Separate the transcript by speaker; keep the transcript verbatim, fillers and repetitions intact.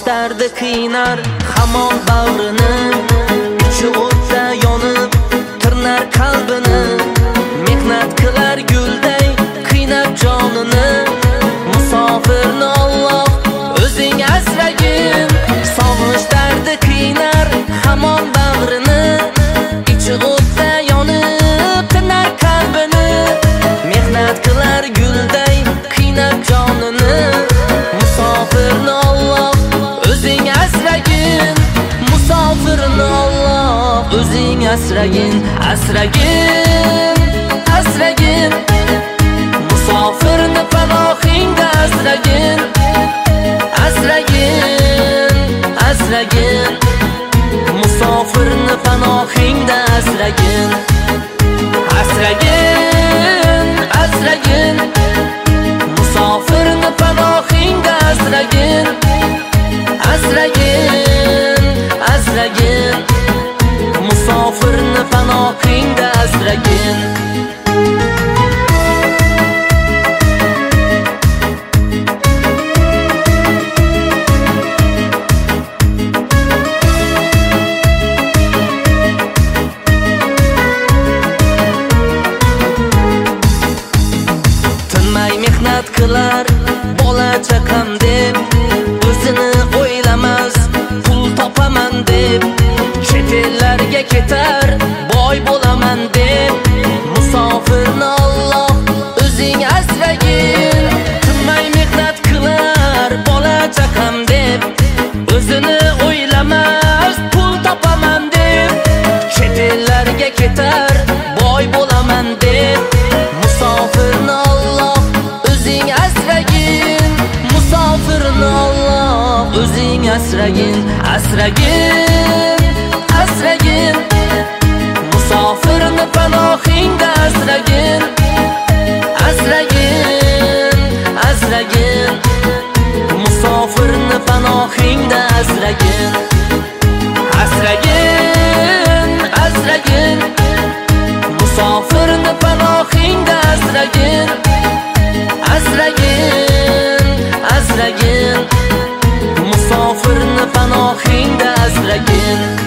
Speaker 1: dardi qiynar hamon bag'rini, ichi o'tda yonib tirnar qalbini, mehnat qilar gulday qiynab jonini. Musofirni Alloh o'zing asragin, sog'inch dardi qiynar hamon bag'rini, ichi o'tda yonib tirnar qalbini, mehnat qilar gulday qiynab jonini. Musofirni Alloh o'zing asragin, musofirni Alloh o'zing asragin, asragin, asragin. Musofirni panohingda asragin, asragin, asragin. Musofirni panohingda asragin, asragin, asragin. Musofirni panohingda asragin, asragin, asragin. Musofirni panohingda asragin. Mehnat qilar bola chaqam deb, o'zini o'ylamas pul topaman deb, chet ellarga ketar boy bo'laman deb. Musofirni Alloh o'zing asragin, tinmay mehnat qilar bola chaqam deb, o'zini o'ylamas pul topaman deb, chet ellarga ketar boy bo'laman deb. Musofirni Alloh o'zing asragin, musofirni Alloh o'zing asragin, asragin, asragin. Musofirni panohingda asragin, asragin, asragin. Musofirni panohingda asragin, asragin, asragin. Musofirni panohingda asragin, asragin, asragin. Musofirni panohingda asragin.